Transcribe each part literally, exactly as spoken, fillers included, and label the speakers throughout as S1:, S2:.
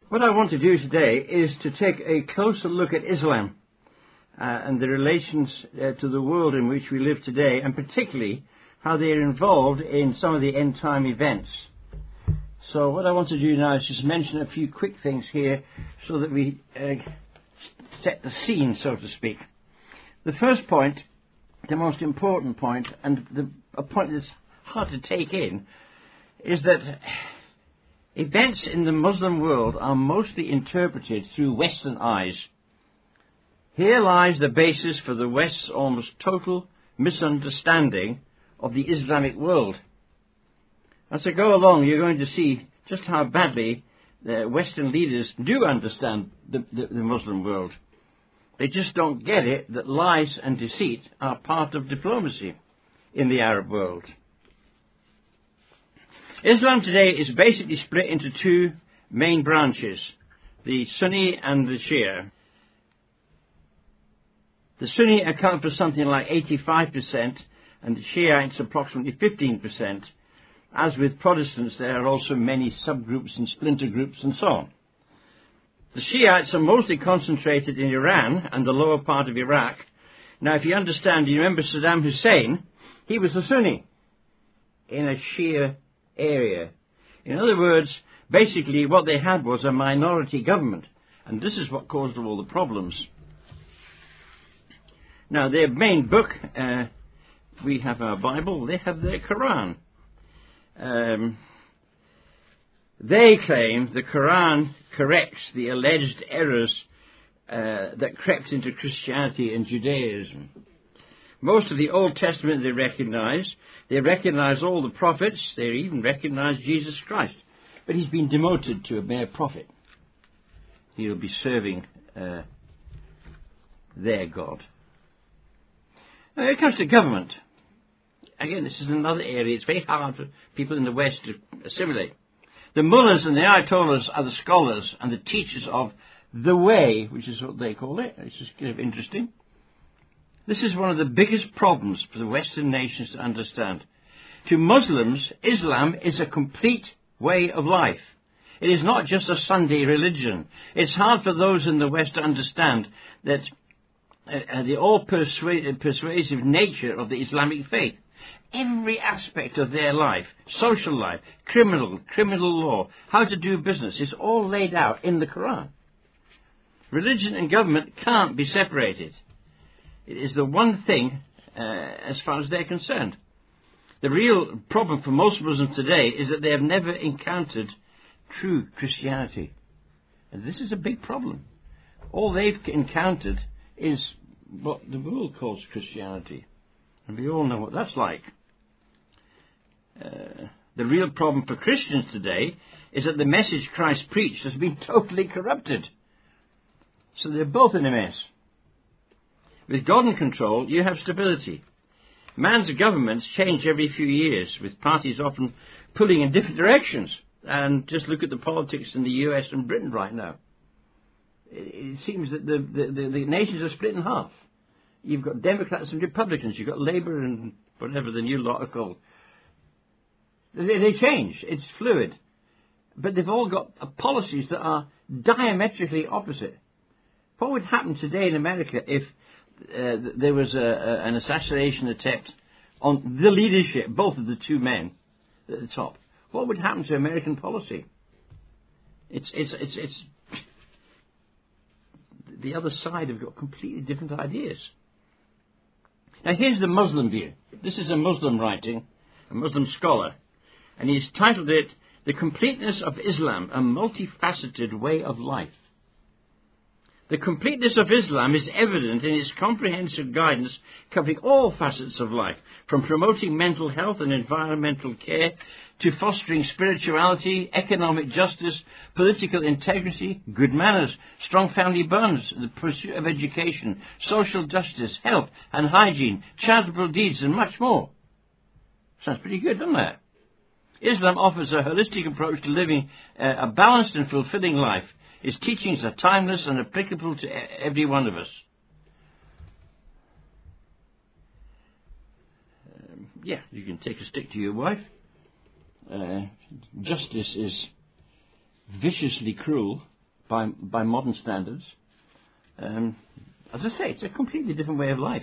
S1: What I want to do today is to take a closer look at Islam uh, and the relations uh, to the world in which we live today, and particularly how they are involved in some of the end time events. So what I want to do now is just mention a few quick things here so that we uh, set the scene, so to speak. The first point, the most important point, and the, a point that's hard to take in, is that events in the Muslim world are mostly interpreted through Western eyes. Here lies the basis for the West's almost total misunderstanding of the Islamic world. As I go along, you're going to see just how badly the Western leaders do understand the, the, the Muslim world. They just don't get it that lies and deceit are part of diplomacy in the Arab world. Islam today is basically split into two main branches, the Sunni and the Shia. The Sunni account for something like eighty-five percent, and the Shiites approximately fifteen percent. As with Protestants, there are also many subgroups and splinter groups and so on. The Shiites are mostly concentrated in Iran and the lower part of Iraq. Now, if you understand, you remember Saddam Hussein, he was a Sunni in a Shia area. In other words, basically what they had was a minority government, and this is what caused all the problems. Now, their main book, uh, we have our Bible, they have their Quran. Um, they claim the Quran corrects the alleged errors uh, that crept into Christianity and Judaism. Most of the Old Testament they recognize. They recognize all the prophets. They even recognize Jesus Christ. But he's been demoted to a mere prophet. He'll be serving uh, their God. Now, when it comes to government, again, this is another area. It's very hard for people in the West to assimilate. The mullahs and the ayatollahs are the scholars and the teachers of the way, which is what they call it. It's just kind of interesting. This is one of the biggest problems for the Western nations to understand. To Muslims, Islam is a complete way of life. It is not just a Sunday religion. It's hard for those in the West to understand that uh, the all-persuasive nature of the Islamic faith. Every aspect of their life, social life, criminal, criminal law, how to do business, is all laid out in the Quran. Religion and government can't be separated. It is the one thing uh, as far as they're concerned. The real problem for most Muslims today is that they have never encountered true Christianity. And this is a big problem. All they've encountered is what the world calls Christianity. And we all know what that's like. Uh, the real problem for Christians today is that the message Christ preached has been totally corrupted. So they're both in a mess. With God in control, you have stability. Man's governments change every few years, with parties often pulling in different directions. And just look at the politics in the U S and Britain right now. It, it seems that the, the, the, the nations are split in half. You've got Democrats and Republicans. You've got Labour and whatever the new lot are called. They, they change. It's fluid. But they've all got uh, policies that are diametrically opposite. What would happen today in America if uh, there was a, a, an assassination attempt on the leadership, both of the two men at the top? What would happen to American policy? It's, it's, it's, it's the other side have got completely different ideas. Now here's the Muslim view. This is a Muslim writing, a Muslim scholar, and he's titled it, The Completeness of Islam, a Multifaceted Way of Life. The completeness of Islam is evident in its comprehensive guidance covering all facets of life, from promoting mental health and environmental care to fostering spirituality, economic justice, political integrity, good manners, strong family bonds, the pursuit of education, social justice, health and hygiene, charitable deeds and much more. Sounds pretty good, doesn't it? Islam offers a holistic approach to living uh, a balanced and fulfilling life. Its teachings are timeless and applicable to every one of us. Um, yeah, you can take a stick to your wife. Uh, justice is viciously cruel, by, by modern standards. Um, as I say, it's a completely different way of life.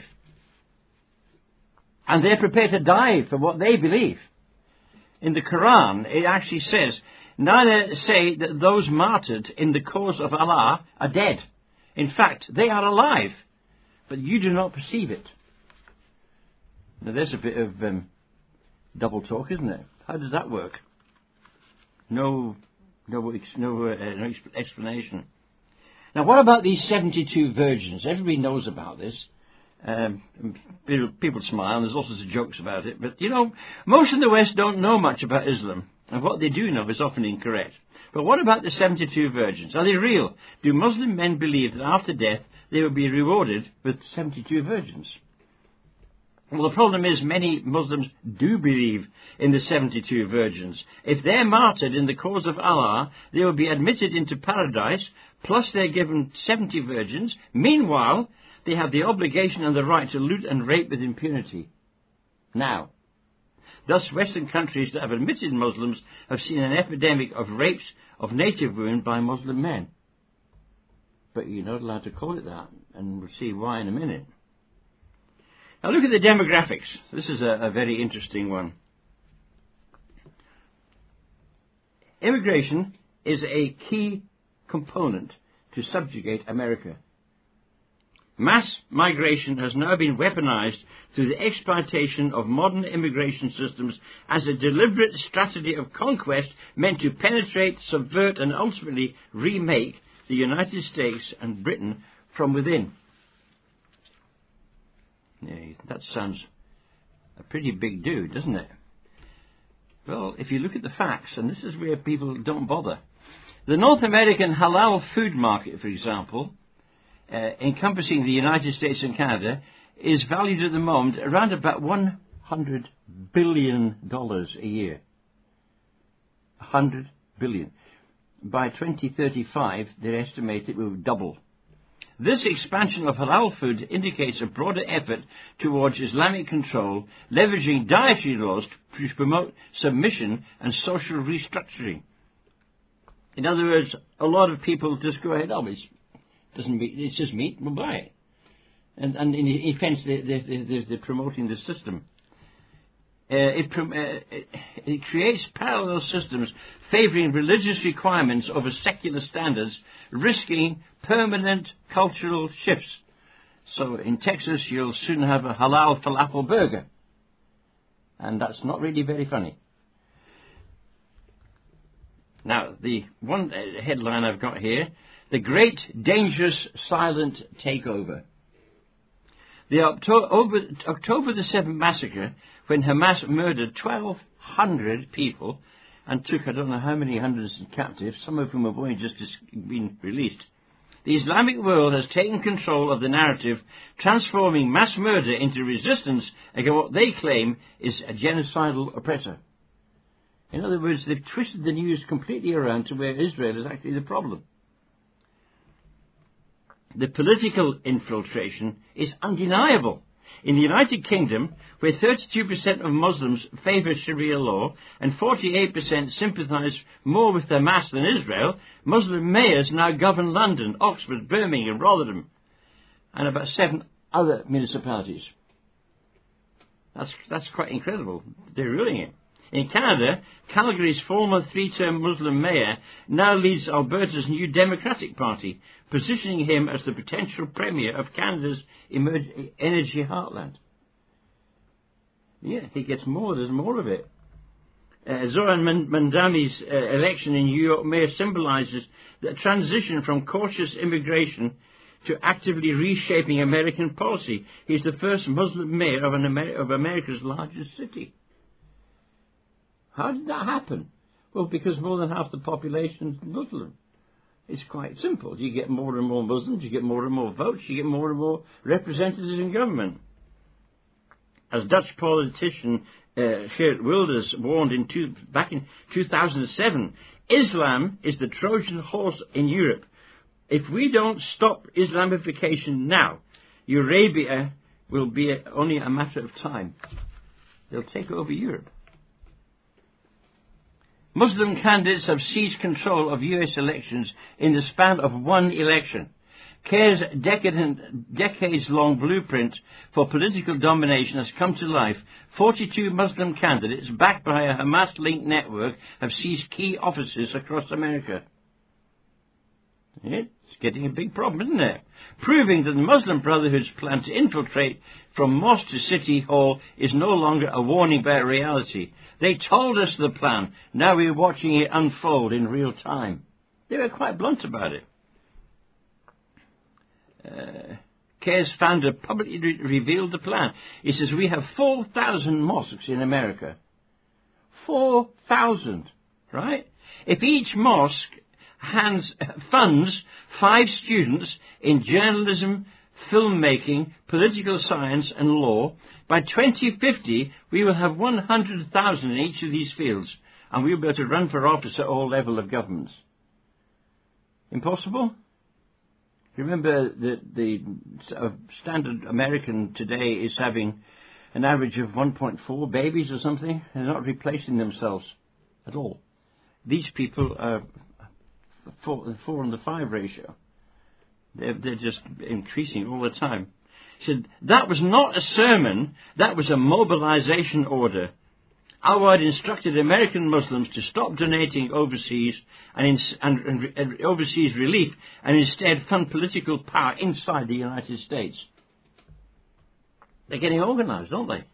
S1: And they're prepared to die for what they believe. In the Quran, it actually says, neither say that those martyred in the cause of Allah are dead. In fact, they are alive, but you do not perceive it. Now there's a bit of um, double talk, isn't it? How does that work? No, no, no, uh, no explanation. Now what about these seventy-two virgins? Everybody knows about this. Um, people, people smile, and there's all sorts of jokes about it. But, you know, most in the West don't know much about Islam. And what they do know is often incorrect. But what about the seventy-two virgins? Are they real? Do Muslim men believe that after death they will be rewarded with seventy-two virgins? Well, the problem is many Muslims do believe in the seventy-two virgins. If they're martyred in the cause of Allah, they will be admitted into paradise, plus they're given seventy virgins. Meanwhile, they have the obligation and the right to loot and rape with impunity. Now, thus Western countries that have admitted Muslims have seen an epidemic of rapes of native women by Muslim men. But you're not allowed to call it that, and we'll see why in a minute. Now look at the demographics. This is a, a very interesting one. Immigration is a key component to subjugate America. Mass migration has now been weaponized through the exploitation of modern immigration systems as a deliberate strategy of conquest meant to penetrate, subvert, and ultimately remake the United States and Britain from within. Yeah, that sounds a pretty big do, doesn't it? Well, if you look at the facts, and this is where people don't bother. The North American halal food market, for example, Uh, encompassing the United States and Canada, is valued at the moment around about one hundred billion dollars a year. one hundred billion dollars. By twenty thirty-five, they estimate it will double. This expansion of halal food indicates a broader effort towards Islamic control, leveraging dietary laws to promote submission and social restructuring. In other words, a lot of people just go ahead, oh, it's Doesn't meet, it's just meat, we'll buy it. And, and in effect, they, they, they, they're promoting the system. Uh, it, uh, it, it creates parallel systems favouring religious requirements over secular standards, risking permanent cultural shifts. So in Texas, you'll soon have a halal falafel burger. And that's not really very funny. Now, the one headline I've got here, the Great Dangerous Silent Takeover. The October, October the seventh massacre, when Hamas murdered twelve hundred people and took I don't know how many hundreds captives, some of whom have only just been released. The Islamic world has taken control of the narrative, transforming mass murder into resistance against what they claim is a genocidal oppressor. In other words, they've twisted the news completely around to where Israel is actually the problem. The political infiltration is undeniable. In the United Kingdom, where thirty-two percent of Muslims favour Sharia law and forty-eight percent sympathise more with Hamas than Israel, Muslim mayors now govern London, Oxford, Birmingham, Rotherham, and about seven other municipalities. That's, that's quite incredible. They're ruling it. In Canada, Calgary's former three-term Muslim mayor now leads Alberta's new Democratic Party, positioning him as the potential premier of Canada's emer- energy heartland. Yeah, he gets more, there's more of it. Uh, Zoran Mandami's uh, election in New York mayor symbolises the transition from cautious immigration to actively reshaping American policy. He's the first Muslim mayor of, an Amer- of America's largest city. How did that happen? Well, because more than half the population is Muslim. It's quite simple. You get more and more Muslims, you get more and more votes, you get more and more representatives in government. As Dutch politician uh, Geert Wilders warned in two, back in two thousand seven, Islam is the Trojan horse in Europe. If we don't stop Islamification now, Eurabia will be a, only a matter of time. They'll take over Europe. Muslim candidates have seized control of U S elections in the span of one election. CAIR's decadent, decades-long blueprint for political domination has come to life. forty-two Muslim candidates, backed by a Hamas-linked network, have seized key offices across America. It's getting a big problem, isn't it? Proving that the Muslim Brotherhood's plan to infiltrate from mosque to city hall is no longer a warning but a reality. They told us the plan. Now we're watching it unfold in real time. They were quite blunt about it. Uh, CAIR's founder publicly re- revealed the plan. He says, we have four thousand mosques in America. four thousand, right? If each mosque hands, funds five students in journalism, filmmaking, political science and law, by twenty fifty we will have one hundred thousand in each of these fields, and we'll be able to run for office at all levels of governments. Impossible? Remember that the uh, standard American today is having an average of one point four babies or something. They're not replacing themselves at all. These people are four, four on the five ratio. They're, they're just increasing all the time. He said, that was not a sermon, that was a mobilization order. Awad instructed American Muslims to stop donating overseas and, in, and, and, and overseas relief and instead fund political power inside the United States. They're getting organized, aren't they?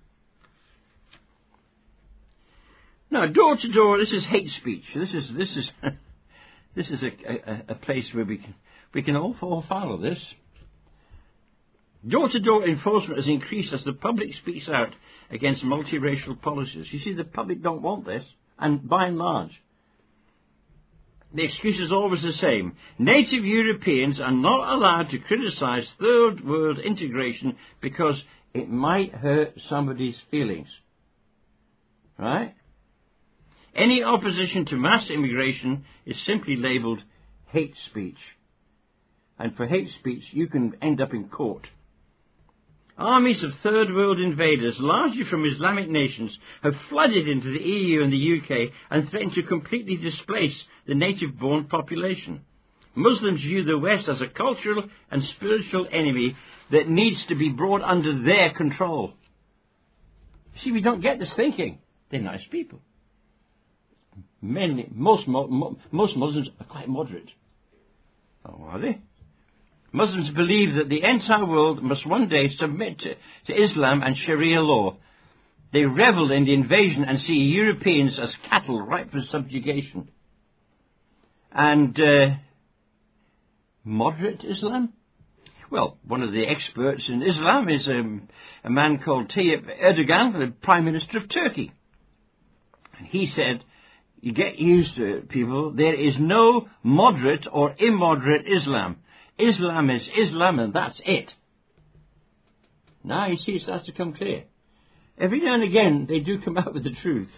S1: Now, door to door, this is hate speech. This is this is this is a, a, a place where we can we can all, all follow this. Door-to-door enforcement has increased as the public speaks out against multiracial policies. You see, the public don't want this, and by and large. The excuse is always the same. Native Europeans are not allowed to criticize third world integration because it might hurt somebody's feelings. Right? Any opposition to mass immigration is simply labelled hate speech. And for hate speech, you can end up in court. Armies of third world invaders, largely from Islamic nations, have flooded into the E U and the U K and threatened to completely displace the native-born population. Muslims view the West as a cultural and spiritual enemy that needs to be brought under their control. See, we don't get this thinking. They're nice people. Many, most, mo- most Muslims are quite moderate. Oh, are they? Muslims believe that the entire world must one day submit to, to Islam and Sharia law. They revel in the invasion and see Europeans as cattle ripe for subjugation. And uh, moderate Islam? Well, one of the experts in Islam is um, a man called Tayyip Erdogan, the Prime Minister of Turkey. And he said, you get used to it, people, there is no moderate or immoderate Islam. Islam is Islam and that's it. Now you see it starts to come clear. Every now and again they do come out with the truth.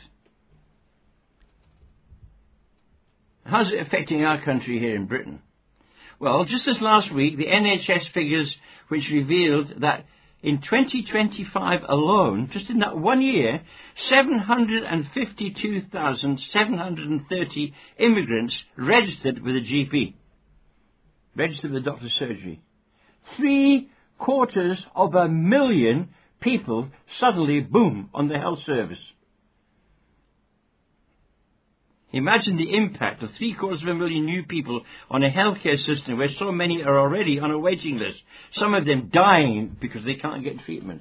S1: How's it affecting our country here in Britain? Well, just this last week the N H S figures which revealed that in twenty twenty-five alone, just in that one year, seven hundred fifty-two thousand seven hundred thirty immigrants registered with a G P. Registered with a doctor's surgery. Three quarters of a million people suddenly, boom, on the health service. Imagine the impact of three quarters of a million new people on a healthcare system where so many are already on a waiting list. Some of them dying because they can't get treatment.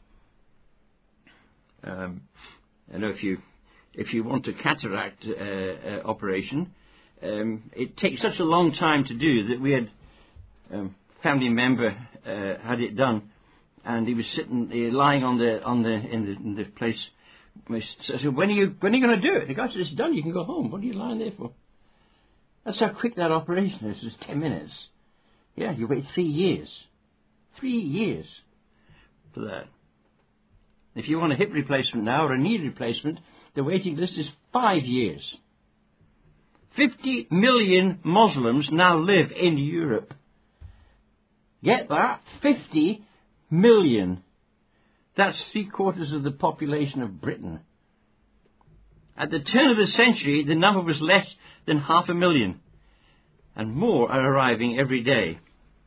S1: Um, I know if you if you want a cataract uh, uh, operation, Um, it takes such a long time to do that we had a um, family member uh, had it done, and he was sitting, uh, lying on the on the in the, in the place. So I said, "When are you when are you going to do it?" The guy said, "It's done. You can go home. What are you lying there for?" That's how quick that operation is. It's ten minutes. Yeah, you wait three years, three years for that. If you want a hip replacement now or a knee replacement, the waiting list is five years. fifty million Muslims now live in Europe. Get that? fifty million. That's three quarters of the population of Britain. At the turn of the century, the number was less than half a million, and more are arriving every day.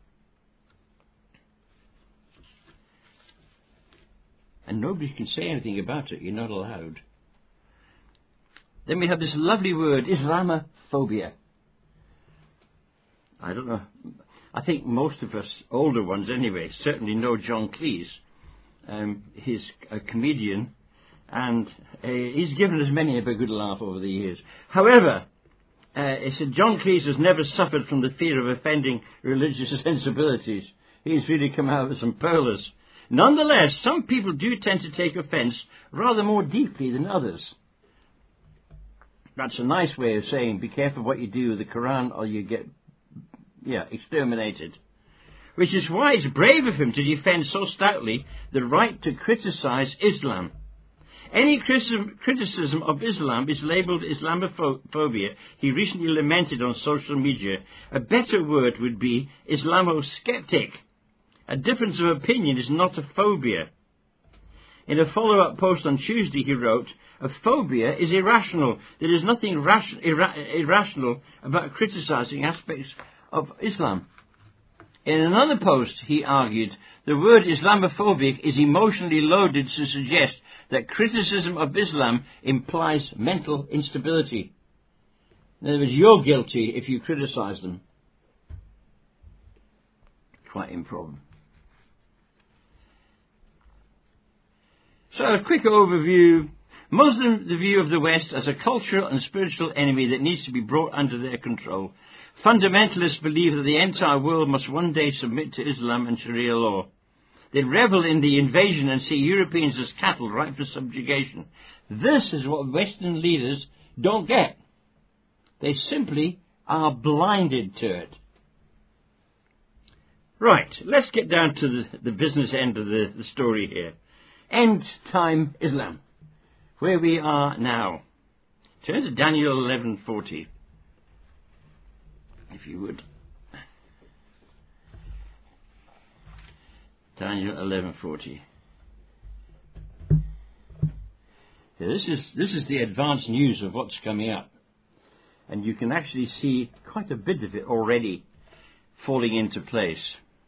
S1: And nobody can say anything about it. You're not allowed. Then we have this lovely word, Islamophobia. I don't know. I think most of us, older ones anyway, certainly know John Cleese. Um, he's a comedian, and uh, he's given us many of a good laugh over the years. However, uh, he said John Cleese has never suffered from the fear of offending religious sensibilities. He's really come out with some pearlers. Nonetheless, some people do tend to take offence rather more deeply than others. That's a nice way of saying, be careful what you do with the Quran or you get, yeah, exterminated. Which is why it's brave of him to defend so stoutly the right to criticise Islam. Any criticism of Islam is labelled Islamophobia. He recently lamented on social media. A better word would be Islamosceptic. A difference of opinion is not a phobia. In a follow-up post on Tuesday, he wrote, a phobia is irrational. There is nothing ration, irra irrational about criticising aspects of Islam. In another post, he argued, the word Islamophobic is emotionally loaded to suggest that criticism of Islam implies mental instability. In other words, you're guilty if you criticise them. Quite improbable. So a quick overview. Muslims, the view of the West as a cultural and spiritual enemy that needs to be brought under their control. Fundamentalists believe that the entire world must one day submit to Islam and Sharia law. They revel in the invasion and see Europeans as cattle ripe for subjugation. This is what Western leaders don't get. They simply are blinded to it. Right, let's get down to the, the business end of the, the story here. End time Islam. Where we are now. Turn to Daniel eleven forty. If you would. Daniel eleven forty. This is this is the advanced news of what's coming up. And you can actually see quite a bit of it already falling into place.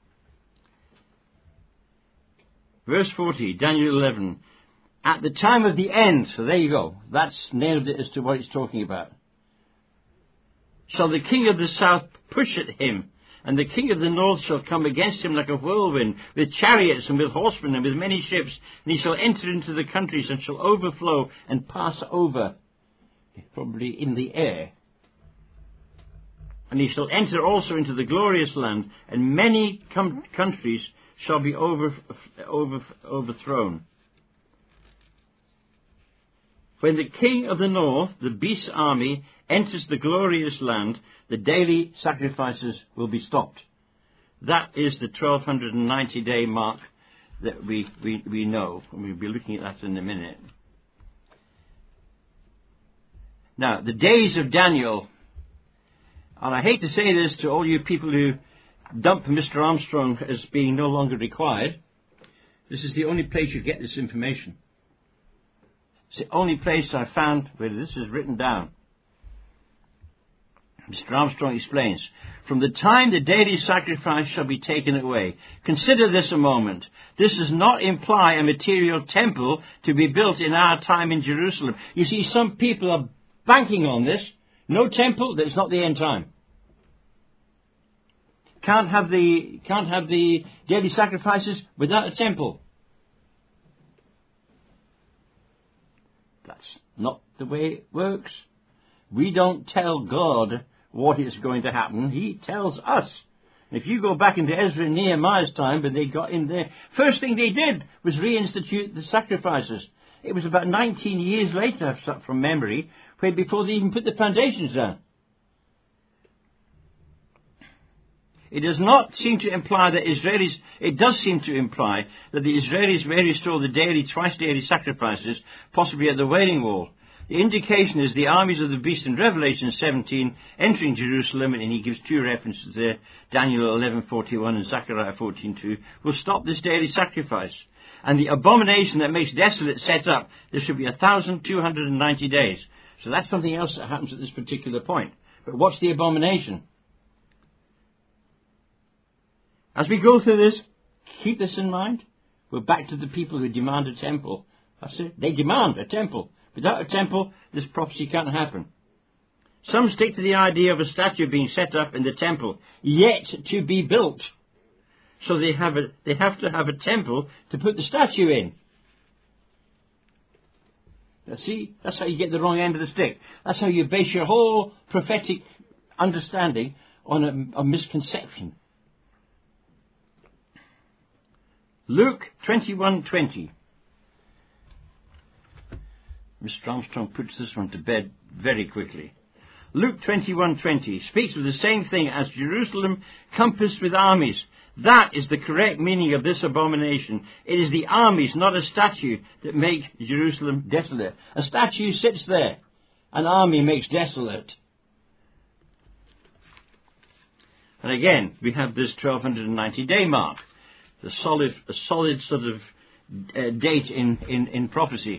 S1: Verse forty, Daniel eleven. At the time of the end, so there you go. That's nailed it as to what it's talking about. Shall the king of the south push at him, and the king of the north shall come against him like a whirlwind, with chariots and with horsemen and with many ships, and he shall enter into the countries and shall overflow and pass over, probably in the air. And he shall enter also into the glorious land, and many com- countries shall be over, over, overthrown. When the king of the north, the beast's army, enters the glorious land, the daily sacrifices will be stopped. That is the twelve ninety day mark that we, we, we know. And we'll be looking at that in a minute. Now, the days of Daniel, and I hate to say this to all you people who dump Mister Armstrong as being no longer required, this is the only place you get this information. It's the only place I found where this is written down. Mister Armstrong explains, from the time the daily sacrifice shall be taken away. Consider this a moment. This does not imply a material temple to be built in our time in Jerusalem. You see, some people are banking on this. No temple, that's not the end time. Can't have the, can't have the daily sacrifices without a temple. That's not the way it works. We don't tell God what is going to happen. He tells us. If you go back into Ezra and Nehemiah's time, when they got in there, first thing they did was reinstitute the sacrifices. It was about nineteen years later, from memory, when before they even put the foundations down. It does not seem to imply that Israelis, it does seem to imply that the Israelis may restore the daily, twice daily sacrifices, possibly at the Wailing Wall. The indication is the armies of the beast in Revelation seventeen entering Jerusalem, and he gives two references there, Daniel eleven forty-one and Zechariah fourteen two, will stop this daily sacrifice. And the abomination that makes desolate set up, there should be one thousand two hundred ninety days. So that's something else that happens at this particular point. But what's the abomination? As we go through this, keep this in mind. We're back to the people who demand a temple. That's it. They demand a temple. Without a temple, this prophecy can't happen. Some stick to the idea of a statue being set up in the temple, yet to be built. So they have a, they have to have a temple to put the statue in. Now see, that's how you get the wrong end of the stick. That's how you base your whole prophetic understanding on a, a misconception. Luke twenty-one twenty. Mister Armstrong puts this one to bed very quickly. Luke twenty-one twenty speaks of the same thing as Jerusalem compassed with armies. That is the correct meaning of this abomination. It is the armies, not a statue, that make Jerusalem desolate. A statue sits there. An army makes desolate. And again, we have this twelve ninety day mark. The solid, a solid sort of uh, date in, in, in prophecy.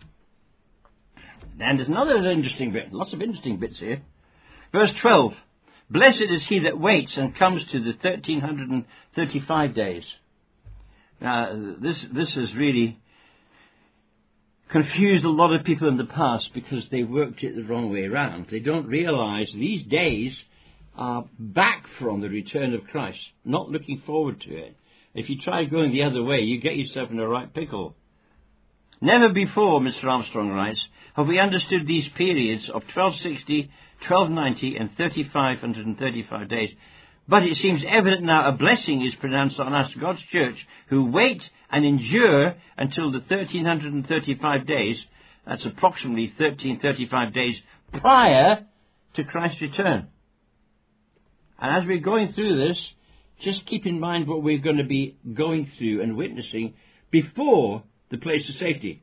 S1: And there's another interesting bit. Lots of interesting bits here. Verse twelve. Blessed is he that waits and comes to the thirteen thirty-five days. Now, this, this has really confused a lot of people in the past because they worked it the wrong way around. They don't realize these days are back from the return of Christ, not looking forward to it. If you try going the other way, you get yourself in a right pickle. Never before, Mister Armstrong writes, have we understood these periods of twelve sixty, twelve ninety and thirty-five thirty-five days. But it seems evident now a blessing is pronounced on us, God's church, who wait and endure until the thirteen thirty-five days. That's approximately thirteen thirty-five days prior to Christ's return. And as we're going through this, just keep in mind what we're going to be going through and witnessing before the place of safety.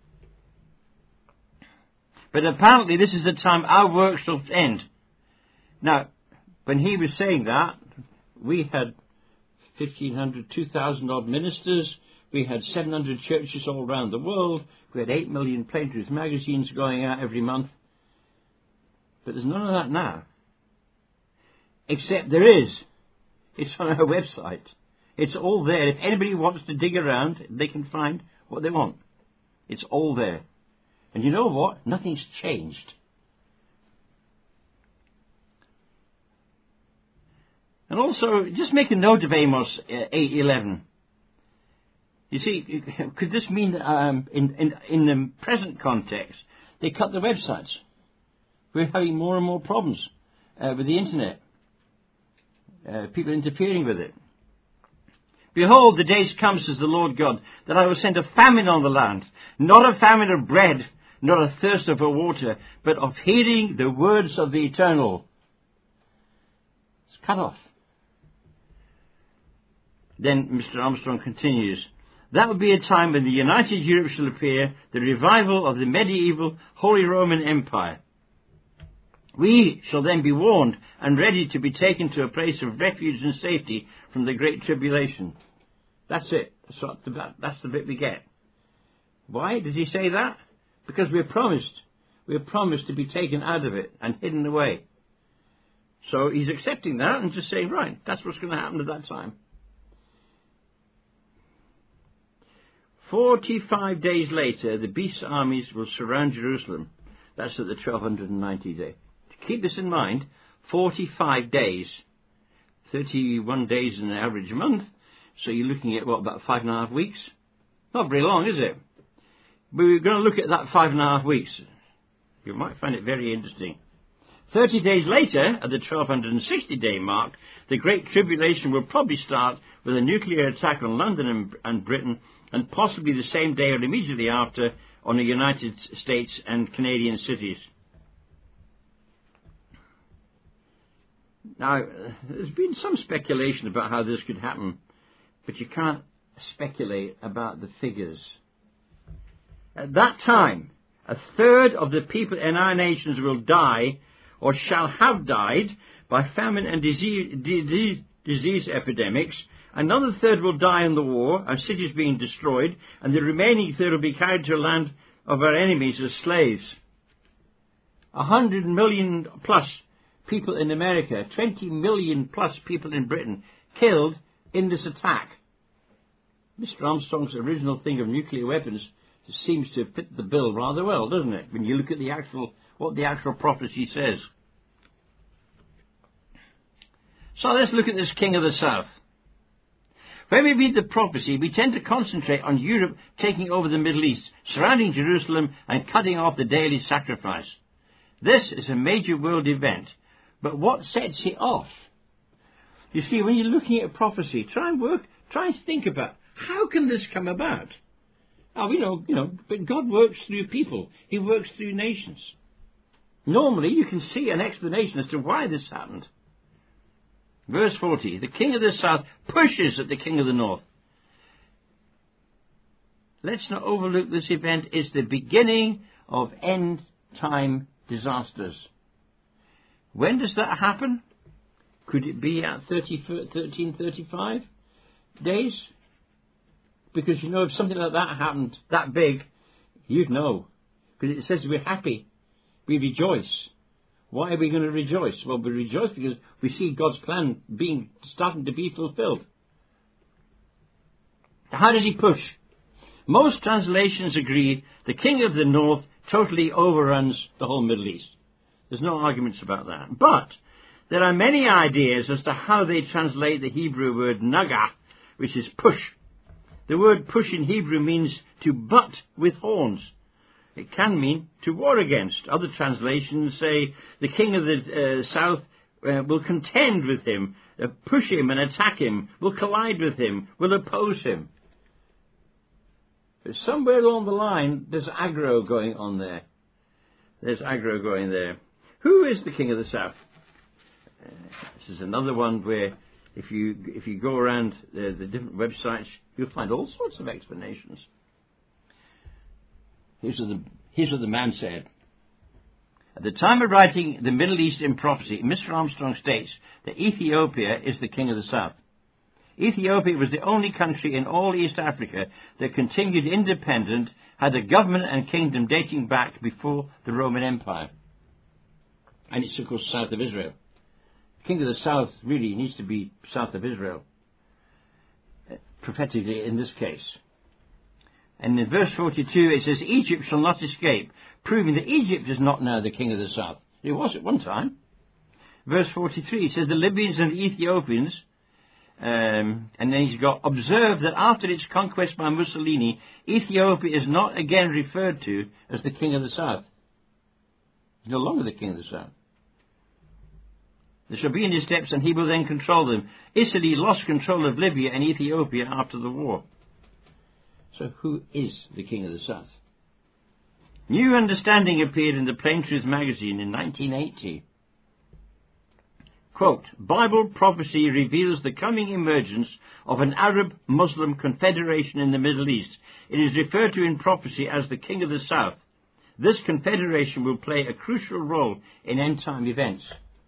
S1: But apparently this is the time our work shall end. Now, when he was saying that, we had fifteen hundred, two thousand odd ministers, we had seven hundred churches all around the world, we had eight million Plain Truth magazines going out every month. But there's none of that now. Except there is. It's on our website. It's all there. If anybody wants to dig around, they can find what they want. It's all there. And you know what? Nothing's changed. And also, just make a note of Amos eight eleven. You see, could this mean that um, in, in, in the present context, they cut the websites? We're having more and more problems uh, with the internet. Uh, people interfering with it. Behold, the days come, says the Lord God, that I will send a famine on the land, not a famine of bread, not a thirst for water, but of hearing the words of the Eternal. It's cut off. Then Mister Armstrong continues, that will be a time when the united Europe shall appear, the revival of the medieval Holy Roman Empire. We shall then be warned and ready to be taken to a place of refuge and safety from the great tribulation. That's it. That's, what the, that's the bit we get. Why does he say that? Because we're promised. We're promised to be taken out of it and hidden away. So he's accepting that and just saying, right, that's what's going to happen at that time. Forty-five days later, the beast's armies will surround Jerusalem. That's at the twelve ninety day. Keep this in mind, forty-five days, thirty-one days in an average month, so you're looking at, what, about five and a half weeks? Not very long, is it? But we're going to look at that five and a half weeks. You might find it very interesting. Thirty days later, at the twelve sixty day mark, the Great Tribulation will probably start with a nuclear attack on London and, and Britain, and possibly the same day or immediately after on the United States and Canadian cities. Now, there's been some speculation about how this could happen, but you can't speculate about the figures. At that time, a third of the people in our nations will die, or shall have died, by famine and disease, disease, disease epidemics, Another third will die in the war, our cities being destroyed, and the remaining third will be carried to a land of our enemies as slaves. A hundred million plus people in America, twenty million plus people in Britain, killed in this attack. Mister Armstrong's original thing of nuclear weapons seems to fit the bill rather well, doesn't it, when you look at the actual, what the actual prophecy says. So let's look at this King of the South. When we read the prophecy, we tend to concentrate on Europe taking over the Middle East, surrounding Jerusalem and cutting off the daily sacrifice. This is a major world event, but what sets it off? You see, when you're looking at prophecy, try and work, try and think about, how can this come about? Oh, we know, you know, but God works through people. He works through nations. Normally, you can see an explanation as to why this happened. Verse forty, the king of the south pushes at the king of the north. Let's not overlook this event. It's the beginning of end-time disasters. When does that happen? Could it be at thirteen thirty-five days? Because, you know, if something like that happened, that big, you'd know. Because it says we're happy. We rejoice. Why are we going to rejoice? Well, we rejoice because we see God's plan being starting to be fulfilled. How does he push? Most translations agree the king of the north totally overruns the whole Middle East. There's no arguments about that. But there are many ideas as to how they translate the Hebrew word naga, which is push. The word push in Hebrew means to butt with horns. It can mean to war against. Other translations say the king of the uh, south uh, will contend with him, uh, push him and attack him, will collide with him, will oppose him. But somewhere along the line, there's aggro going on there. There's aggro going there. Who is the king of the south? Uh, this is another one where if you if you go around the, the different websites, you'll find all sorts of explanations. Here's what, the, here's what the man said. At the time of writing the Middle East in prophecy, Mister Armstrong states that Ethiopia is the king of the south. Ethiopia was the only country in all East Africa that continued independent, had a government and kingdom dating back before the Roman Empire. And it's, of course, south of Israel. The king of the south really needs to be south of Israel, prophetically in this case. And in verse forty-two it says, Egypt shall not escape, proving that Egypt is not now the king of the south. It was at one time. Verse forty-three, it says, the Libyans and the Ethiopians, um, and then he's got, observe that after its conquest by Mussolini, Ethiopia is not again referred to as the king of the south. He's no longer the king of the south. They shall be in his steps, and he will then control them. Italy lost control of Libya and Ethiopia after the war. So who is the king of the south? New Understanding appeared in the Plain Truth magazine in nineteen eighty. Quote, Bible prophecy reveals the coming emergence of an Arab-Muslim confederation in the Middle East. It is referred to in prophecy as the king of the south. This confederation will play a crucial role in end-time events.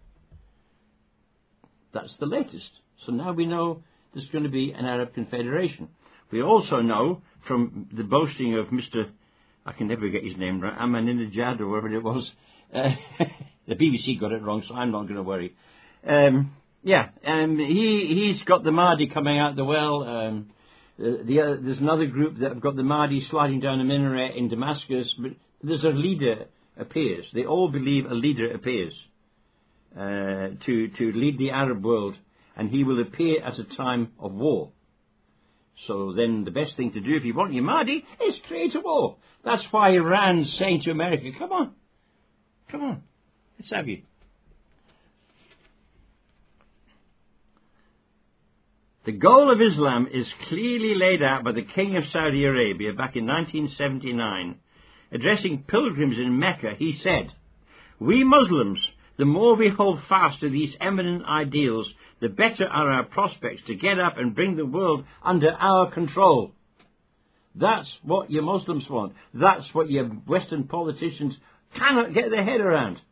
S1: That's the latest. So now we know there's going to be an Arab confederation. We also know from the boasting of Mister I can never get his name right, Ahmadinejad or whatever it was. Uh, the B B C got it wrong, so I'm not going to worry. Um, yeah, um, he, he's got the Mahdi coming out the well. Um, the, the other, there's another group that have got the Mahdi sliding down a minaret in Damascus, but there's a leader appears. They all believe a leader appears uh, to, to lead the Arab world, and he will appear at a time of war. So then the best thing to do if you want your Mahdi is create a war. That's why Iran's saying to America, come on, come on, let's have you. The goal of Islam is clearly laid out by the King of Saudi Arabia back in nineteen seventy-nine. Addressing pilgrims in Mecca, he said, we Muslims, the more we hold fast to these eminent ideals, the better are our prospects to get up and bring the world under our control. That's what your Muslims want. That's what your Western politicians cannot get their head around.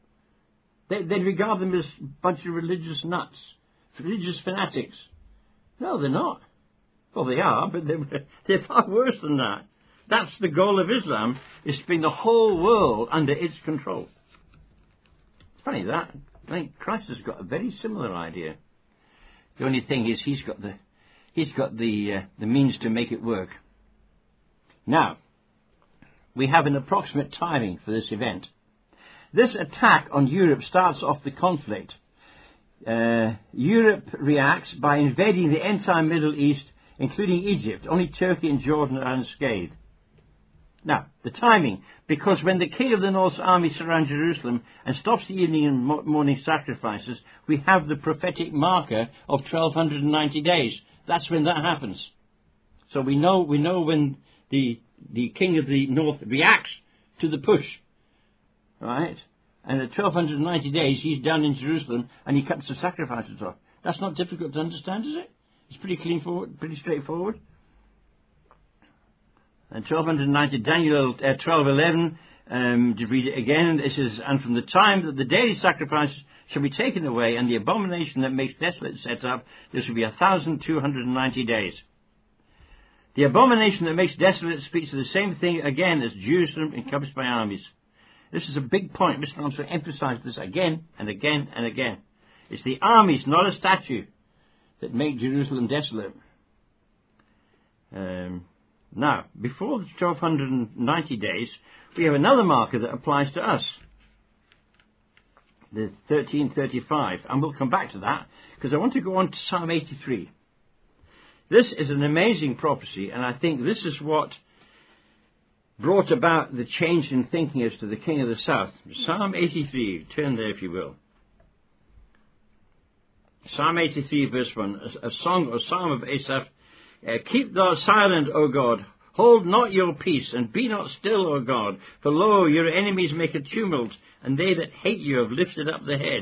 S1: They, they regard them as a bunch of religious nuts, religious fanatics. No, they're not. Well, they are, but they're, they're far worse than that. That's the goal of Islam, is to bring the whole world under its control. It's funny that. I think Christ has got a very similar idea. The only thing is he's got the he's got the uh, the means to make it work. Now, we have an approximate timing for this event. This attack on Europe starts off the conflict. Uh, Europe reacts by invading the entire Middle East, including Egypt. Only Turkey and Jordan are unscathed. Now, the timing, because when the king of the North's army surrounds Jerusalem and stops the evening and morning sacrifices, we have the prophetic marker of twelve ninety days. That's when that happens. So we know we know when the the king of the North reacts to the push, right? And at twelve ninety days, he's down in Jerusalem and he cuts the sacrifices off. That's not difficult to understand, is it? It's pretty clean forward, pretty straightforward. And twelve ninety, Daniel uh, twelve eleven, um, to read it again, it says, and from the time that the daily sacrifices shall be taken away, and the abomination that makes desolate set up, there shall be a thousand two hundred ninety days. The abomination that makes desolate speaks of the same thing again as Jerusalem encompassed by armies. This is a big point. Mister Armstrong emphasized this again and again and again. It's the armies, not a statue, that make Jerusalem desolate. Um... Now, before the twelve ninety days, we have another marker that applies to us, the thirteen thirty-five, and we'll come back to that, because I want to go on to Psalm eighty-three. This is an amazing prophecy, and I think this is what brought about the change in thinking as to the king of the south. Psalm eighty-three, turn there if you will. Psalm eighty-three, verse one, a, a song or psalm of Asaph. Uh, keep thou silent, O God, hold not your peace, and be not still, O God, for lo, your enemies make a tumult, and they that hate you have lifted up the head.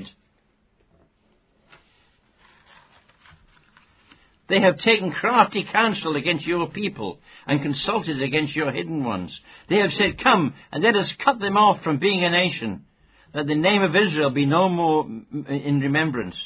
S1: They have taken crafty counsel against your people, and consulted against your hidden ones. They have said, come, and let us cut them off from being a nation, that the name of Israel be no more in remembrance.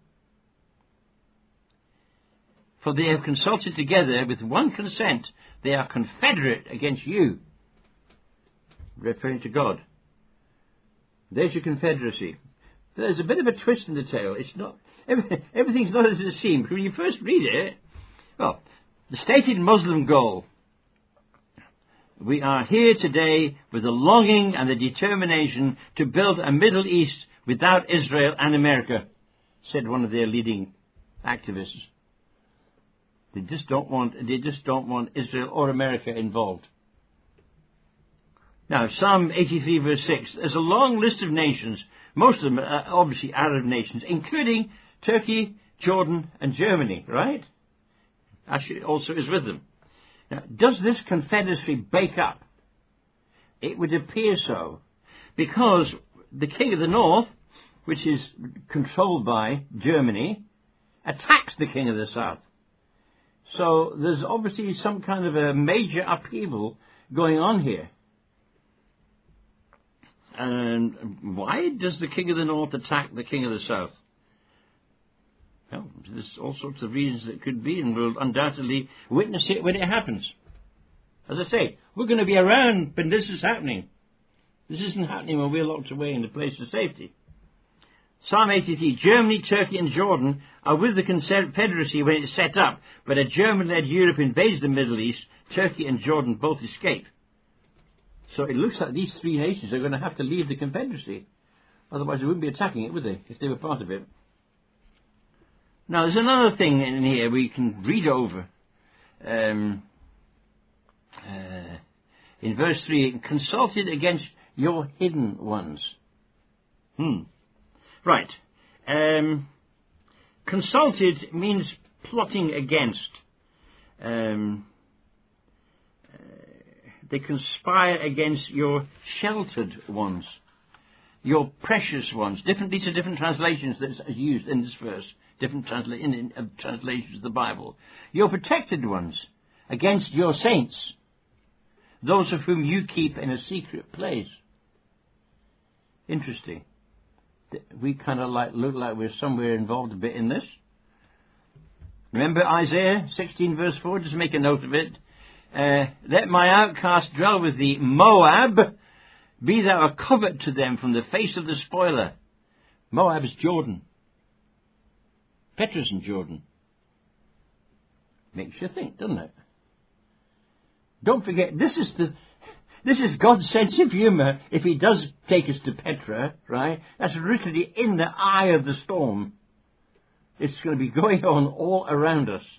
S1: For they have consulted together with one consent. They are confederate against you. Referring to God. There's your confederacy. There's a bit of a twist in the tale. It's not, everything's not as it seems. When you first read it, well, the stated Muslim goal. We are here today with the longing and the determination to build a Middle East without Israel and America, said one of their leading activists. They just don't want, they just don't want Israel or America involved. Now, Psalm eighty-three verse six, there's a long list of nations, most of them are obviously Arab nations, including Turkey, Jordan, and Germany, right? Actually, also is with them. Now, does this confederacy break up? It would appear so, because the king of the north, which is controlled by Germany, attacks the king of the south. So there's obviously some kind of a major upheaval going on here. And why does the king of the north attack the king of the south? Well, there's all sorts of reasons it could be, and we'll undoubtedly witness it when it happens. As I say, we're going to be around when this is happening. This isn't happening when we're locked away in a place of safety. Psalm eighty-three, Germany, Turkey and Jordan are with the Confederacy when it's set up, but a German-led Europe invades the Middle East. Turkey and Jordan both escape. So it looks like these three nations are going to have to leave the Confederacy. Otherwise they wouldn't be attacking it, would they, if they were part of it? Now there's another thing in here we can read over. Um, uh, in verse three, consulted against your hidden ones. Hmm. Right. Um, consulted means plotting against. Um, uh, they conspire against your sheltered ones, your precious ones. Different, these are different translations that's used in this verse. Different transla- in, in, uh, translations of the Bible. Your protected ones against your saints, those of whom you keep in a secret place. Interesting. We kind of like look like we're somewhere involved a bit in this. Remember Isaiah sixteen verse four? Just make a note of it. Uh, let my outcast dwell with thee, Moab. Be thou a covert to them from the face of the spoiler. Moab is Jordan. Petra's in Jordan. Makes you think, doesn't it? Don't forget, this is the this is God's sense of humour. If he does take us to Petra, right? That's literally in the eye of the storm. It's going to be going on all around us.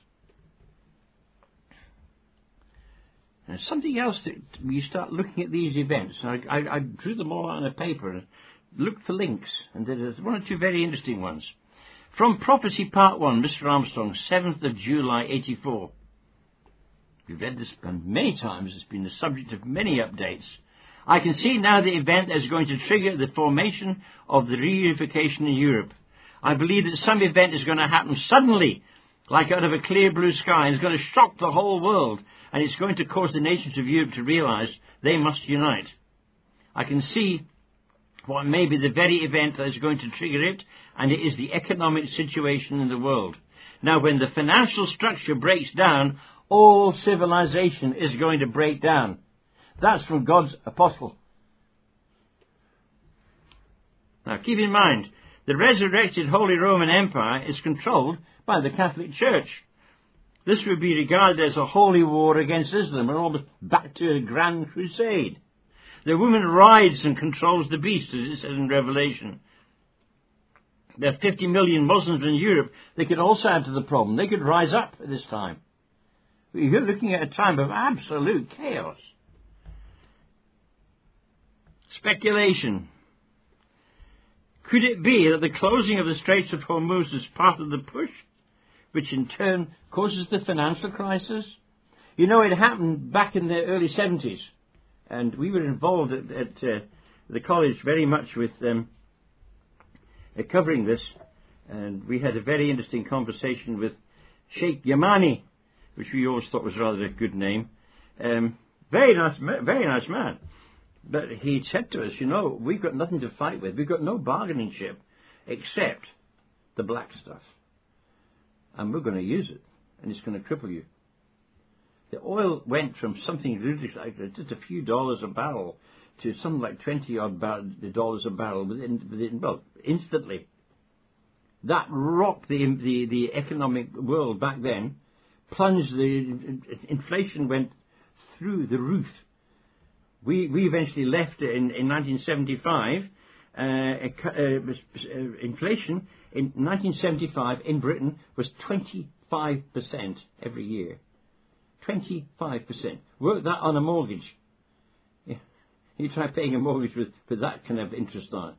S1: And something else that you start looking at these events. I, I, I drew them all on a paper and looked for links, and there's one or two very interesting ones. From Prophecy Part One, Mister Armstrong, seventh of July, eighty-four. We've read this many times. It's been the subject of many updates. I can see now the event that is going to trigger the formation of the reunification in Europe. I believe that some event is going to happen suddenly, like out of a clear blue sky, and it's going to shock the whole world, and it's going to cause the nations of Europe to realize they must unite. I can see what may be the very event that is going to trigger it, and it is the economic situation in the world. Now, when the financial structure breaks down, all civilization is going to break down. That's from God's apostle. Now, keep in mind, the resurrected Holy Roman Empire is controlled by the Catholic Church. This would be regarded as a holy war against Islam, and almost back to a grand crusade. The woman rides and controls the beast, as it says in Revelation. There are fifty million Muslims in Europe. They could also add to the problem. They could rise up at this time. You're looking at a time of absolute chaos. Speculation. Could it be that the closing of the Straits of Hormuz is part of the push, which in turn causes the financial crisis? You know, it happened back in the early seventies, and we were involved at, at uh, the college very much with um, uh, covering this, and we had a very interesting conversation with Sheikh Yamani, which we always thought was rather a good name. Um, very nice, very nice man. But he said to us, you know, we've got nothing to fight with. We've got no bargaining chip except the black stuff. And we're going to use it. And it's going to cripple you. The oil went from something ridiculous, like just a few dollars a barrel, to something like twenty odd dollars a barrel within, within, well, instantly. That rocked the, the, the economic world back then. Plunged, the inflation went through the roof. We we eventually left it in, in nineteen seventy-five. Uh, uh, inflation in nineteen seventy-five in Britain was twenty-five percent every year. twenty-five percent. Work that on a mortgage. Yeah. You try paying a mortgage with, with that kind of interest on it.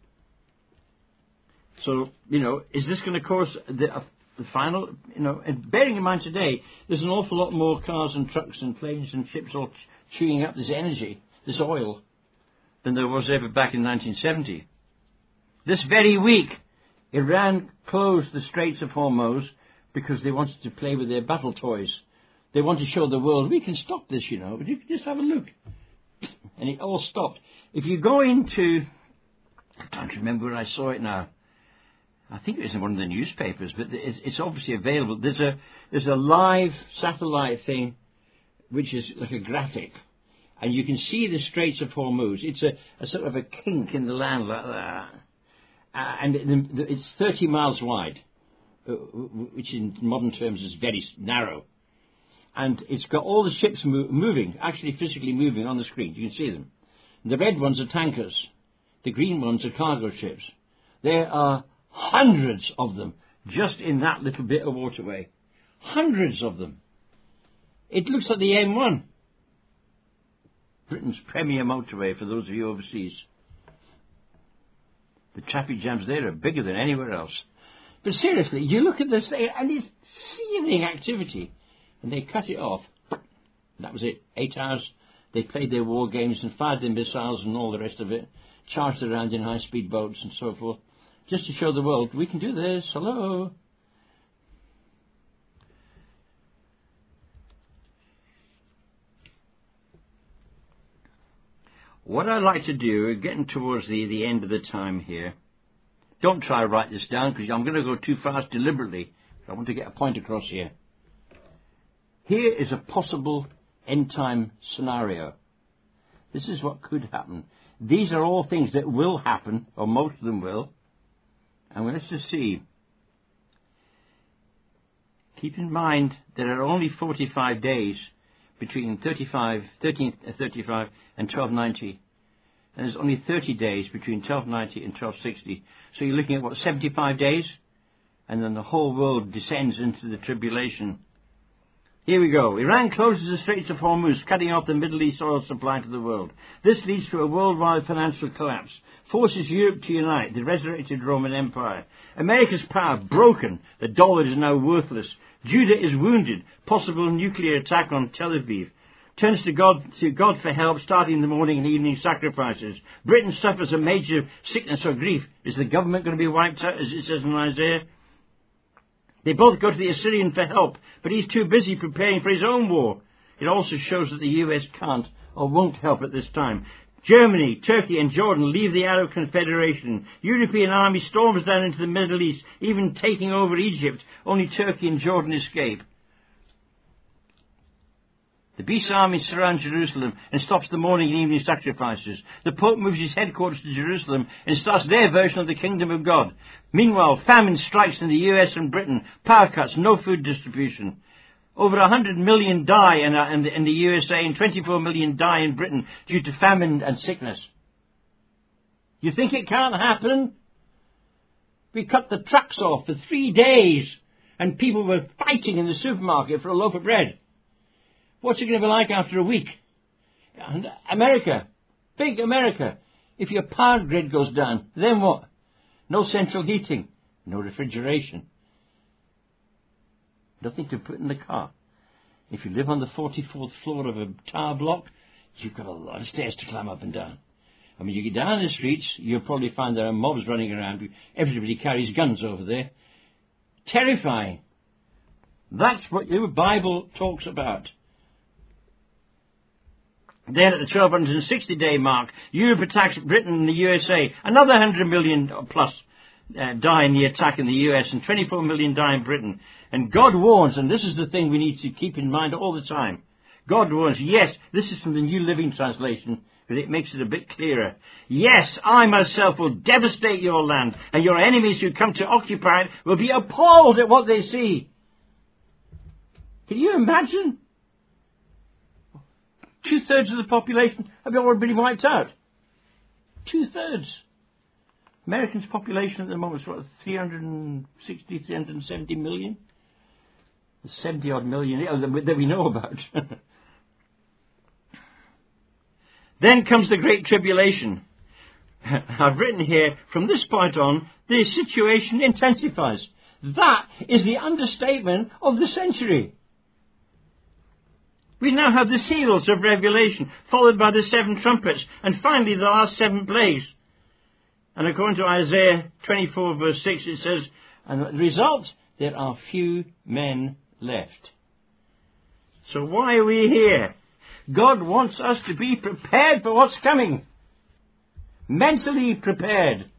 S1: So, you know, is this going to cause the, uh, the final, you know, and bearing in mind today, there's an awful lot more cars and trucks and planes and ships all chewing up this energy, this oil, than there was ever back in nineteen seventy. This very week, Iran closed the Straits of Hormuz because they wanted to play with their battle toys. They want to show the world, we can stop this, you know, but you can just have a look. And it all stopped. If you go into, I can't remember where I saw it now. I think it was in one of the newspapers, but it's, it's obviously available. There's a there's a live satellite thing, which is like a graphic, and you can see the Straits of Hormuz. It's a, a sort of a kink in the land like that, uh, and it, it's thirty miles wide, uh, which in modern terms is very narrow. And it's got all the ships mo- moving, actually physically moving on the screen. You can see them. The red ones are tankers. The green ones are cargo ships. There are hundreds of them just in that little bit of waterway. Hundreds of them. It looks like the M one. Britain's premier motorway for those of you overseas. The traffic jams there are bigger than anywhere else. But seriously, you look at this and it's seething activity. And they cut it off. That was it. Eight hours. They played their war games and fired their missiles and all the rest of it. Charged around in high-speed boats and so forth. Just to show the world, we can do this. Hello. What I'd like to do, getting towards the, the end of the time here, don't try to write this down because I'm going to go too fast deliberately. I want to get a point across here. Here is a possible end-time scenario. This is what could happen. These are all things that will happen, or most of them will. And let's just see. Keep in mind there are only forty-five days between thirty-five, thirteen thirty-five and twelve ninety. And there's only thirty days between twelve ninety and twelve sixty. So you're looking at, what, seventy-five days? And then the whole world descends into the tribulation. Here we go. Iran closes the Straits of Hormuz, cutting off the Middle East oil supply to the world. This leads to a worldwide financial collapse. Forces Europe to unite, the resurrected Roman Empire. America's power broken. The dollar is now worthless. Judah is wounded. Possible nuclear attack on Tel Aviv. Turns to God, to God for help, starting the morning and evening sacrifices. Britain suffers a major sickness or grief. Is the government going to be wiped out, as it says in Isaiah? They both go to the Assyrian for help, but he's too busy preparing for his own war. It also shows that the U S can't or won't help at this time. Germany, Turkey and Jordan leave the Arab Confederation. European army storms down into the Middle East, even taking over Egypt. Only Turkey and Jordan escape. The beast army surrounds Jerusalem and stops the morning and evening sacrifices. The Pope moves his headquarters to Jerusalem and starts their version of the kingdom of God. Meanwhile, famine strikes in the U S and Britain. Power cuts, no food distribution. Over one hundred million die in, uh, in, the, in the U S A and twenty-four million die in Britain due to famine and sickness. You think it can't happen? We cut the trucks off for three days and people were fighting in the supermarket for a loaf of bread. What's it going to be like after a week? And America, big America. If your power grid goes down, then what? No central heating, no refrigeration, nothing to put in the car. If you live on the forty-fourth floor of a tower block, you've got a lot of stairs to climb up and down. I mean, you get down the streets, you'll probably find there are mobs running around. Everybody carries guns over there. Terrifying. That's what the Bible talks about. Then at the twelve sixty day mark, Europe attacks Britain and the U S A. Another one hundred million plus uh, die in the attack in the U S and twenty-four million die in Britain. And God warns, and this is the thing we need to keep in mind all the time. God warns, yes, this is from the New Living Translation, but it makes it a bit clearer. Yes, I myself will devastate your land, and your enemies who come to occupy it will be appalled at what they see. Can you imagine? Two-thirds of the population have already been wiped out. Two-thirds. Americans' population at the moment is what, three hundred sixty, three hundred seventy million? seventy-odd million that we know about. Then comes the Great Tribulation. I've written here, from this point on, the situation intensifies. That is the understatement of the century. We now have the seals of Revelation, followed by the seven trumpets, and finally the last seven plagues. And according to Isaiah twenty-four verse six, it says, and the result, there are few men left. So why are we here? God wants us to be prepared for what's coming. Mentally prepared.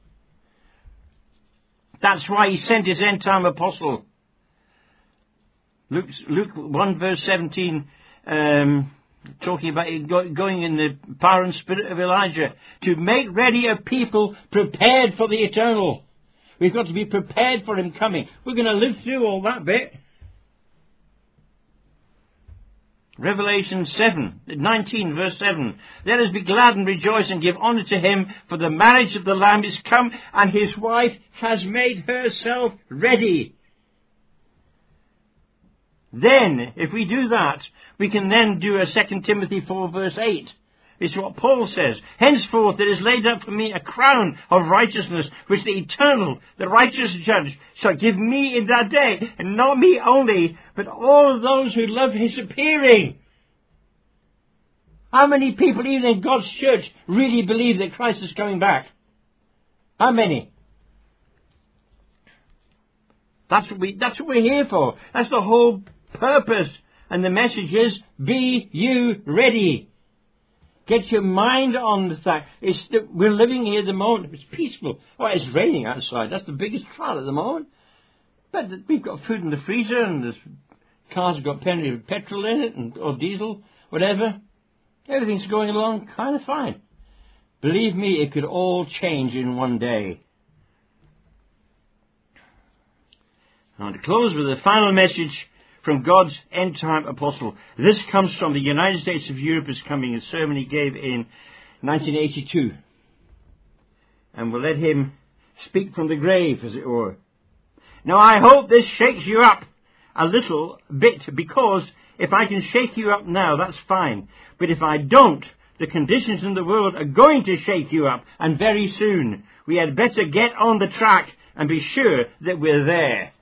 S1: That's why he sent his end-time apostle. Luke, Luke one verse seventeen, um, talking about going in the power and spirit of Elijah, to make ready a people prepared for the eternal. We've got to be prepared for him coming. We're going to live through all that bit. Revelation seven, nineteen verse seven. Let us be glad and rejoice and give honour to him, for the marriage of the Lamb is come, and his wife has made herself ready. Then, if we do that, we can then do a Second Timothy four verse eight. It's what Paul says. Henceforth there is laid up for me a crown of righteousness, which the eternal, the righteous judge, shall give me in that day, and not me only, but all of those who love his appearing. How many people, even in God's church, really believe that Christ is coming back? How many? That's what we, that's what we're here for. That's the whole purpose. And the message is, be you ready. Get your mind on the fact. It's, we're living here at the moment. It's peaceful. Oh, it's raining outside. That's the biggest trial at the moment. But we've got food in the freezer, and there's cars have got plenty of petrol in it, and, or diesel, whatever. Everything's going along kind of fine. Believe me, it could all change in one day. I want to close with a final message from God's end-time apostle. This comes from the United States of Europe is coming, a sermon he gave in nineteen eighty-two. And we'll let him speak from the grave, as it were. Now I hope this shakes you up a little bit, because if I can shake you up now, that's fine. But if I don't, the conditions in the world are going to shake you up, and very soon. We had better get on the track and be sure that we're there.